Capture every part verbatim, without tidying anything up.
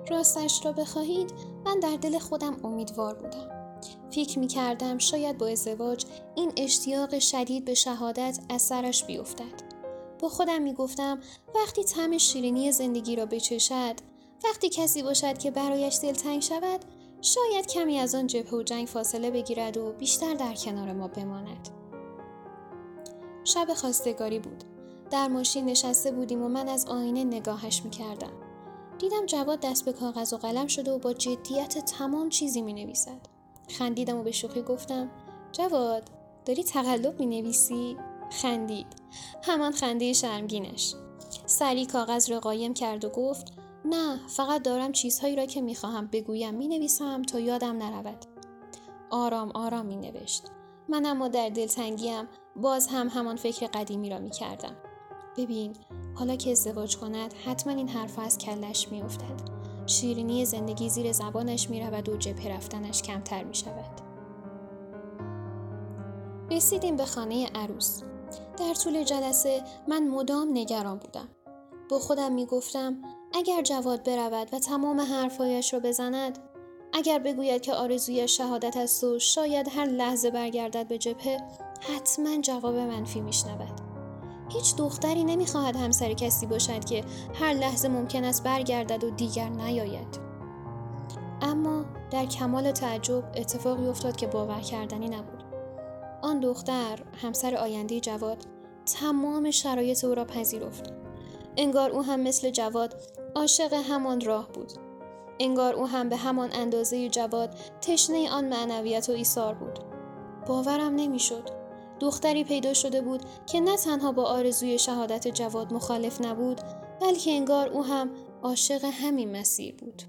راستش را بخواهید من در دل خودم امیدوار بودم. فکر می کردم شاید با ازدواج این اشتیاق شدید به شهادت از سرش بیفتد. با خودم می گفتم وقتی طعم شیرینی زندگی را بچشد، وقتی کسی باشد که برایش دلتنگ شود، شاید کمی از آن جبهه و جنگ فاصله بگیرد و بیشتر در کنار ما بماند. شب خواستگاری بود. در ماشین نشسته بودیم و من از آینه نگاهش می کردم. دیدم جواد دست به کاغذ و قلم شده و با جدیت تمام چیزی می نویسد. خندیدم و به شوخی گفتم جواد داری تقلب می نویسی؟ خندید. همان خنده شرمگینش. سری کاغذ را قایم کرد و گفت نه، فقط دارم چیزهایی را که می خواهم بگویم می نویسم تا یادم نرود. آرام آرام می نوشت. من اما در دلتنگیم باز هم همان فکر قدیمی را می کردم. ببین، حالا که ازدواج کند حتما این حرف از کلش می افتد. شیرینی زندگی زیر زبانش می رود و جبهه رفتنش کمتر می شود. رسیدیم به خانه عروس. در طول جلسه من مدام نگران بودم. با خودم می گفتم اگر جواد برود و تمام حرفایش را بزند، اگر بگوید که آرزویش شهادت است و شاید هر لحظه برگردد به جبهه، حتما جواب منفی می شنود. هیچ دختری نمی خواهد همسر کسی باشد که هر لحظه ممکن است برگردد و دیگر نیاید. اما در کمال تعجب اتفاقی افتاد که باور کردنی نبود. آن دختر، همسر آینده جواد، تمام شرایط او را پذیرفت. انگار او هم مثل جواد عاشق همان راه بود. انگار او هم به همان اندازه جواد تشنه آن معنویت و ایثار بود. باورم نمیشد. دختری پیدا شده بود که نه تنها با آرزوی شهادت جواد مخالف نبود، بلکه انگار او هم عاشق همین مسیر بود.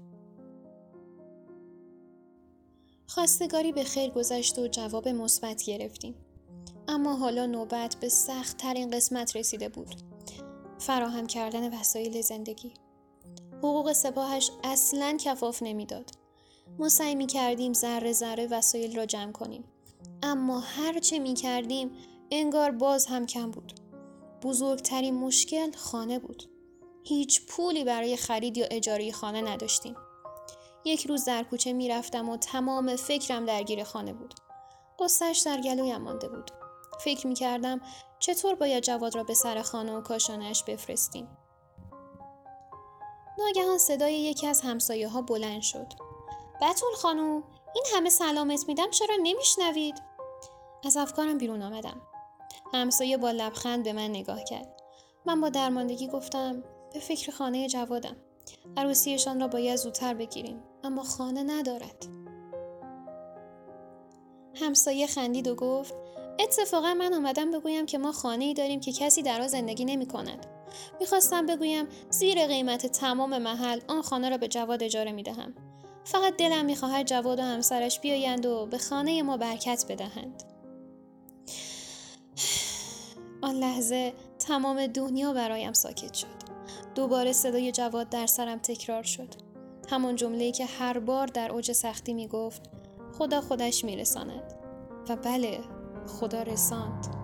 خواستگاری به خیر گذشت و جواب مثبت گرفتیم. اما حالا نوبت به سخت ترین قسمت رسیده بود. فراهم کردن وسایل زندگی. حقوق سپاهش اصلاً کفاف نمیداد. ما سعی می کردیم ذره ذره وسایل را جمع کنیم. اما هر چه می کردیم انگار باز هم کم بود. بزرگترین مشکل خانه بود. هیچ پولی برای خرید یا اجاره خانه نداشتیم. یک روز در کوچه می رفتم و تمام فکرم درگیر خانه بود. قصه‌اش در گلویم مانده بود. فکر می کردم چطور باید جواد را به سر خانه و کاشانه‌اش بفرستیم. ناگهان صدای یکی از همسایه ها بلند شد. بتول خانوم، این همه سلامت میدم چرا نمیشنوید؟ از افکارم بیرون آمدم. همسایه با لبخند به من نگاه کرد. من با درماندگی گفتم به فکر خانه جوادم. عروسیشان را باید زودتر بگیریم، اما خانه ندارد. همسایه خندید و گفت اتفاقا من آمدم بگویم که ما خانه‌ای داریم که کسی در آن زندگی نمی کند. میخواستم بگویم زیر قیمت تمام محل آن خانه را به جواد اجاره میدهم. فقط دلم میخواهد جواد و همسرش بیایند و به خانه ما برکت بدهند. آن لحظه تمام دنیا برایم ساکت شد. دوباره صدای جواد در سرم تکرار شد. همان جمله‌ای که هر بار در اوج سختی میگفت خدا خودش میرساند. و بله، خدا رساند.